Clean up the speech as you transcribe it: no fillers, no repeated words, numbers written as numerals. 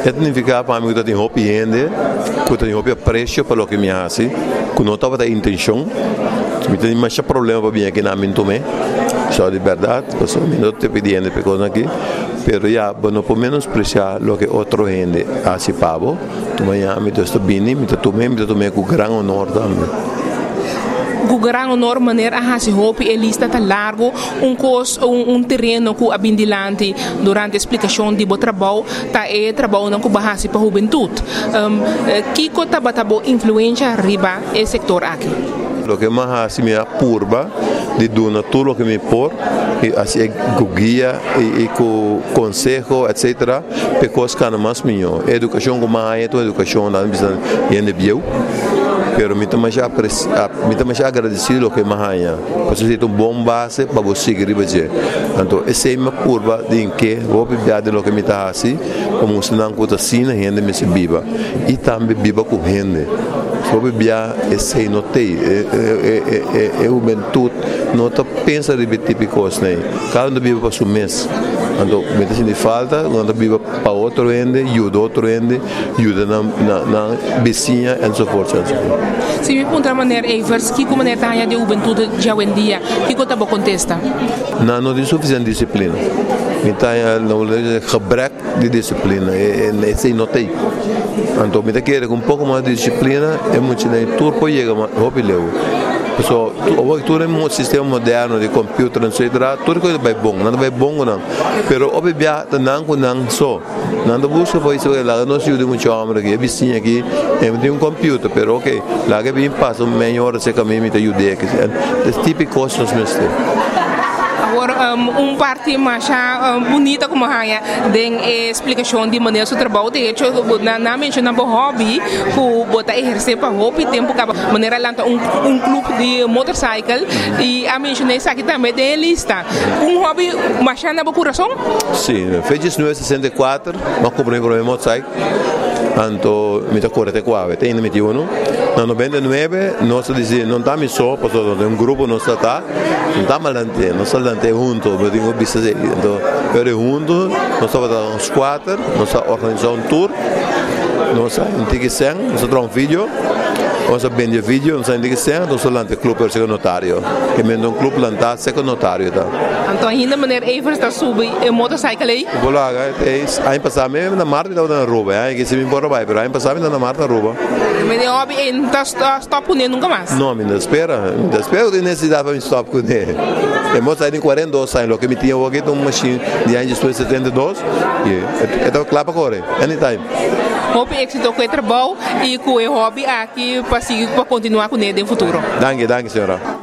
significa para mim que eu tenho hobby ainda, que eu tenho hobby aprecio para o que me faz, que não estava da intenção, me tem mais problema para mim aqui na minha também, só de verdade, porque eu não estou pedindo para coisa aqui, pero já, não por menospreciar o que outro gente faz para você, amanhã me estou bem, me estou tomando com grande honor também. Com grande honor, maneira a se roupa ele está tão largo, terreno que abindilante durante a explicação de o trabalho, tá trabalho não com base para a juventude. Que coisa batabo influência arriba o sector aqui? O que mais me apurba de donar tudo o que me por, assim com guia e com conselho, etc. Porque cada mais melhor. Educação como a educação da ambição e bio. Pero me também já agradecido o que mais há. Você tem bom base para você seguir ribeje. Então essa é uma curva de que vou pedir de lo que me está assim, como se não coisa assim, a gente me se viva e também viva com gente. Vou beber esse notei, eu juventude não tá pensa de típico né. Cada um vive para seu mês. Então me tá sentindo falta, quando vive para outro ende, ajuda outro ende, ajuda na vizinha e so forth. Se me perguntar maneira Evers, que como maneira tá de juventude já hoje em dia, que coisa boa contesta? Não tem suficiente disciplina. Então não gebrek de disciplina, esse notei. Então me tá querendo com um pouco mais de disciplina, é muito nem tudo pode chegar mais rápido. Pessoal, tudo é um sistema moderno de computer, etc. Tudo coisa vai bom, nada vai bom não. Pero obviamente não só, não busca foi isso lá nós temos muito homem aqui, vizinho aqui, tem um computer, pero ok, lá que vem passa meia hora se caminho me ajuda aqui. É típico nós mesmos. Agora, parte mais bonita como a explicação de maneira do trabalho, de hecho, na menção do hobby, que botar exercer para hobby, tempo que maneira lá clube de motorcycle e a menção isso aqui também tem lista. Hobby mais na coração? Sim, fez 64, mas comprei para o motorcycle. Então, me está 44, tem 21. Na 99, nós dizemos, não está só, porque um grupo não está, não está malante, nós estamos juntos, eu tenho visto isso. Então, eu juntos, nós estamos uns 4, nós organizamos tour, nós estamos nós temos vídeo, nós vendemos vídeo, nós estamos nós estamos clube para ser notário, que é um clube lançado ser notário. Então, ainda maneira Evers está subindo a motocicleta aí? Olá, aí passar mesmo na Marta e na Ruba, que se me importa vai, mas aí passar na Marta na Ruba. Mas é óbvio, não está punendo nunca mais? Não, me espera, eu tenho necessidade para me stop com ele. Eu saí em 42 anos, que me tinha aqui uma machine de anos 72, e estava claro para correr, anytime. Hobby êxito com o trabalho e com o hobby aqui para continuar com ele no futuro. Danke, senhora.